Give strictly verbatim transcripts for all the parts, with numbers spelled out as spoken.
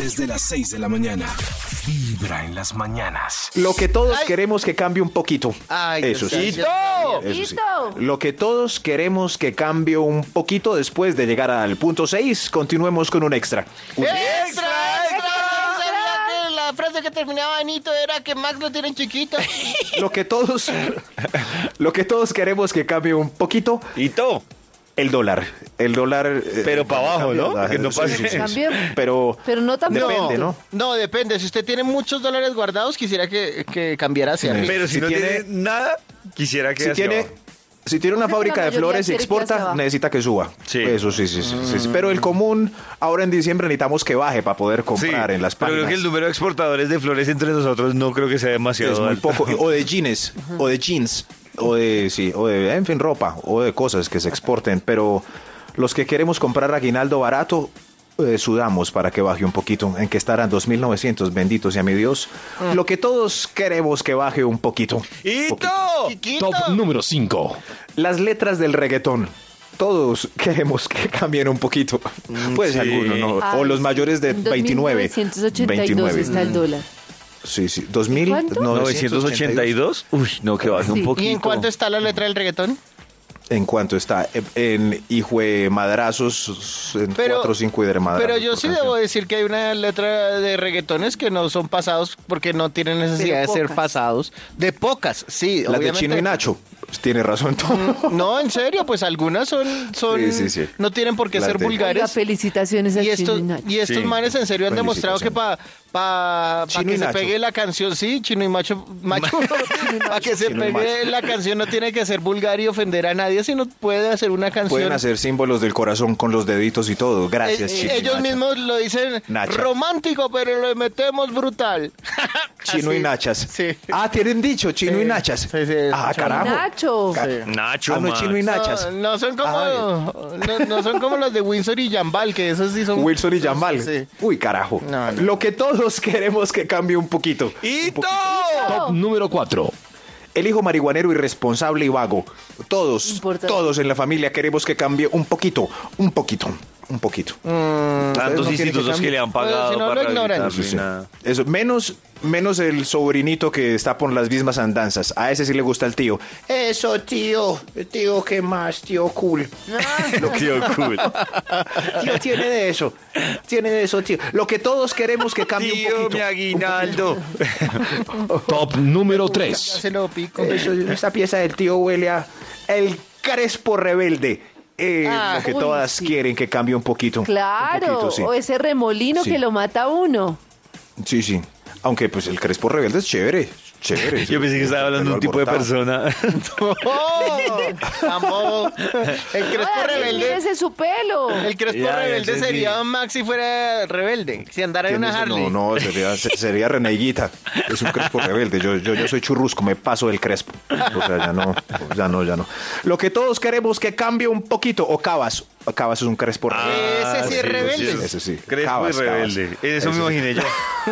Desde las seis de la mañana. Vibra en las mañanas. Lo que todos Ay. queremos que cambie un poquito. Ay, Eso sí. Dios, Dios, Dios. Eso sí. ¡Hito! Lo que todos queremos que cambie un poquito después de llegar al punto seis, continuemos con un extra. Un- ¡Extra, extra! Sabía que la frase que terminaba en hito era que Max lo tienen chiquito. Lo que todos lo que todos queremos que cambie un poquito, Hito. el dólar. El dólar eh, Pero para abajo, ¿no? cambia, Que no sí, pase. sí, sí, sí. Cambie. Pero Pero no tan depende, pronto. ¿no? No, depende. Si usted tiene muchos dólares guardados, quisiera que, que cambiara hacia Sí. arriba. Pero si, Si no tiene- tiene, nada, quisiera que si hacia tiene abajo. si tiene una Creo que fábrica la de mayoría flores y quiere que hacia exporta, abajo. necesita que suba. Sí. Eso sí, sí, sí, sí, sí. Pero el común, ahora en diciembre necesitamos que baje para poder comprar en las pero páginas. creo que el número de exportadores de flores entre nosotros no creo que sea demasiado Es muy alto. poco. O de jeans, o de jeans, o de, sí, o de, en fin, ropa, o de cosas que se exporten. Pero los que queremos comprar aguinaldo barato, eh, sudamos para que baje un poquito. En que estarán dos mil novecientos, benditos y a mi Dios. Lo que todos queremos que baje un poquito. ¡Hito! Chiquito. Top número cinco. Las letras del reggaetón. Todos queremos que cambien un poquito. Pues sí. algunos, ¿no? Ay, o los sí. mayores de En veintinueve. dos mil novecientos ochenta y dos veintinueve. está el dólar. Sí, sí. dos mil ¿Cuánto? ¿novecientos ochenta y dos? Uy, no, que baje Sí. un ¿Y en poquito. ¿Y en cuánto está la letra del reggaetón? ¿En cuánto está? En hijo de madrazos, en Pero- cuatro o cinco y de madrazos. Pero yo por sí canción. debo decir que hay una letra de reggaetones que no son pasados porque no tienen necesidad Pero de ser pocas. pasados. De pocas, sí. Las de obviamente. Chino y Nacho. Pues tiene razón todo. No, en serio, pues algunas son, son Sí, sí, sí. no tienen por qué Las ser de- Oiga, vulgares. felicitaciones a Y Chino estos, y Nacho. y estos Sí. manes en serio han demostrado que para pa, pa Chino que y se Nacho. pegue la canción, sí, Chino y Macho, macho, para que se Chino y pegue la canción no tiene que ser vulgar y ofender a nadie, sino puede hacer una canción. Pueden hacer símbolos del corazón con los deditos y todo. Gracias, Eh, Chino y ellos Nacho. mismos lo dicen Nacha. romántico, pero le metemos brutal. Chino Así. y Nachas. Sí. Ah, tienen dicho, Chino y Sí, Nachas. sí, sí, ah, escuchamos. carajo. Nacho. Sí. Nacho, Ah, no, Max. Chino y Nachas. No, no son como Ay. no, no son como los de Windsor y Jambal, que esos sí son Wilson y Jamal. Sí. Uy, carajo. No, no. Lo que todos queremos que cambie un poquito. ¡Hito! Top número cuatro. El hijo marihuanero irresponsable y vago. Todos, Importante. todos en la familia queremos que cambie un poquito, un poquito, un poquito. Tantos no quieren que institutos que, cambie. le han pagado Pues, si no, para lo ignoran. rehabilitarlo y Sí, sí. nada. Eso, menos, menos el sobrinito que está por las mismas andanzas. A ese sí le gusta el tío. Eso, tío. Tío, ¿qué más? Tío, cool. Tío, cool. Tío, tiene de eso. Tiene de eso, tío. Lo que todos queremos que cambie un Tío, poquito. mi aguinaldo. Top número Ya tres. se lo pico. Eso, esta pieza del tío huele a el crespo rebelde. Eh, Ah, lo que uy, todas sí. quieren que cambie un poquito. Un Claro, poquito, sí. o ese remolino Sí. que lo mata a uno. Sí, sí. Aunque pues el crespo rebelde es chévere. Chévere. Yo pensé que estaba hablando de un tipo de Alborotado. persona. ¡Oh! Tampoco. El Crespo Ay, rebelde. mírese su pelo. El Crespo Ya, ya rebelde entendí. sería Max si fuera rebelde. Si andara en ¿Quién una es? Harley. No, no, sería, se- sería Reneguita. Es un crespo rebelde. Yo, yo, yo soy churrusco, me paso del crespo. O sea, ya no, ya no, ya no. Lo que todos queremos que cambie un poquito. O Cabas. O Cabas es un crespo rebelde. Ese sí es rebelde. Ese sí. Crespo Cabas, y rebelde. Cabas. Eso me Ese sí. imaginé yo.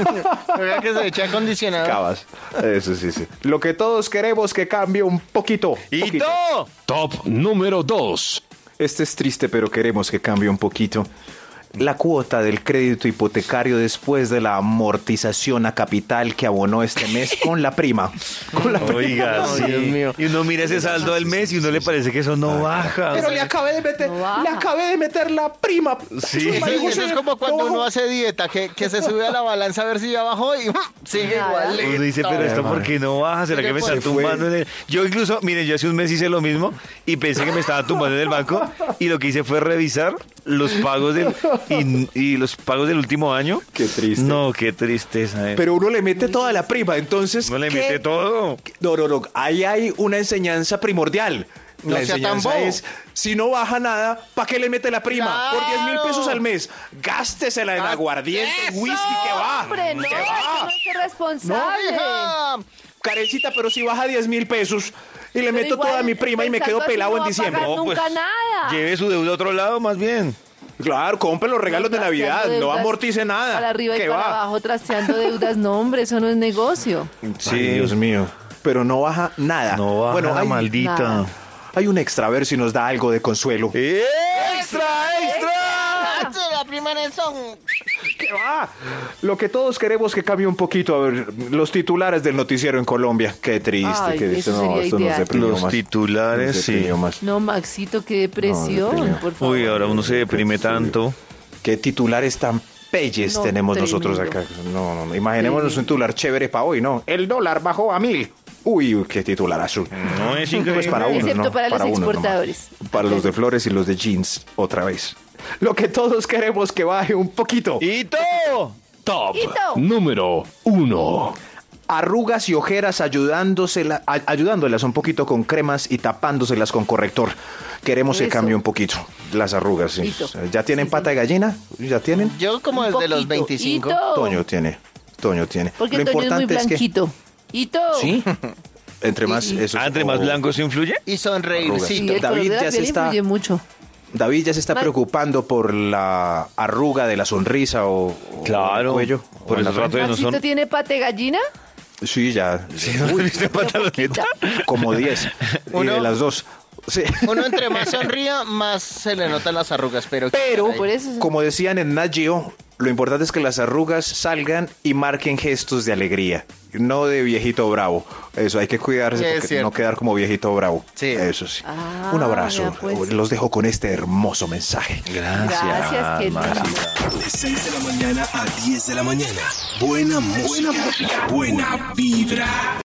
Oiga que se echa acondicionado. Cabas. Eso sí, sí. Lo que todos queremos que cambie un poquito. ¡Hito! poquito. Top número dos. Este es triste, pero queremos que cambie un poquito. La cuota del crédito hipotecario después de la amortización a capital que abonó este mes con la prima. Con la prima. Oiga, Ay, sí. Dios mío. Y uno mira ese saldo del mes y uno le parece que eso no baja. Pero le acabé de meter, No baja. le acabé de meter la prima. Sí. Eso, Marico, eso se- es como cuando no uno bajó. hace dieta, que, que se sube a la balanza a ver si ya bajó y sigue Nada. igual. Uno dice, pero esto ¿por qué no baja? ¿Será que me Se está fue. tumbando en el...? Yo incluso, miren, yo hace un mes hice lo mismo y pensé que me estaba tumbando en el banco y lo que hice fue revisar los pagos del y, y los pagos del último año. Qué triste. No, qué tristeza. Eh. Pero uno le mete toda la prima, entonces. no le ¿qué? mete todo. No, no, no. Ahí hay una enseñanza primordial. No La sea tan enseñanza bobo. es, si no baja nada, ¿para qué le mete la prima? Claro. Por diez mil pesos al mes. Gástesela en Ah, aguardiente, eso. whisky, que va. Hombre, no, que va. no es responsable. Hija. Carecita, pero si baja diez mil pesos y le Pero meto igual, toda mi prima y me pensando quedo así, pelado no en va a diciembre. pagar No, pues, nunca nada. Lleve su deuda a otro lado más bien. Claro, compre los regalos de Navidad, Trasteando no deudas amortice nada. Para arriba y que para va. abajo, trasteando deudas. No, hombre, eso no es negocio. Sí, Dios mío. Pero no baja nada. No baja bueno, la hay, maldita. nada. hay un extra, a ver si nos da algo de consuelo. ¡Extra, extra! La prima en el son. ¿Qué va? Lo que todos queremos que cambie un poquito. A ver, los titulares del noticiero en Colombia. Qué triste. Ay, que eso no, sería esto nos ideal. deprimió Los más. titulares, Nos sí. deprimió más. No, Maxito, qué depresión, deprimió. por favor. Uy, ahora uno se deprime tanto. ¿Qué titulares tan peyes No, tenemos tremendo. nosotros acá? No, no, no. Imaginémonos Tremendo. un titular chévere para hoy, ¿no? El dólar bajó a mil. Uy, uy, qué titular azul. No, es increíble. Pues para uno, Excepto ¿no? para los uno nomás. exportadores. Para los de flores y los de jeans, otra vez. Lo que todos queremos que baje un poquito. ¡Hito! Top Hito. número uno. Arrugas y ojeras ayudándosela, a- ayudándolas un poquito con cremas y tapándoselas con corrector. Queremos que Eso. cambie un poquito las arrugas. Sí. Hito. ¿Ya tienen Sí, pata de gallina? ¿Ya tienen? Yo como Un desde los poquito. veinticinco. Hito. Toño tiene. Toño tiene. Porque Lo Toño es muy importante es que... blanquito. Hito. Sí. Entre más... Y- eso- Ah, ¿entre más o- blanco se influye? Y sonreír, Arrugas. sí. Sí, el David color de la ya se piel está- influye mucho. David ya se está Ma- preocupando por la arruga de la sonrisa o, o Claro. el cuello. Por o en esos la ratos no ¿Maxito son... tiene pate gallina? frente. Sí, ya. ¿No viste pantaloneta? Como diez. Y Uno- de las dos. Sí. Uno entre más sonría, más se le notan las arrugas, pero... Pero, caray. Por eso- como decían en Nat Geo, lo importante es que las arrugas salgan y marquen gestos de alegría, no de viejito bravo. Eso, hay que cuidarse Es porque cierto. no quedar como viejito bravo. Sí. Eso sí. Ah, Un abrazo. vea, pues. Los dejo con este hermoso mensaje. Gracias, qué lindo. De seis de la mañana a diez de la mañana. Buena música. Buena vibra.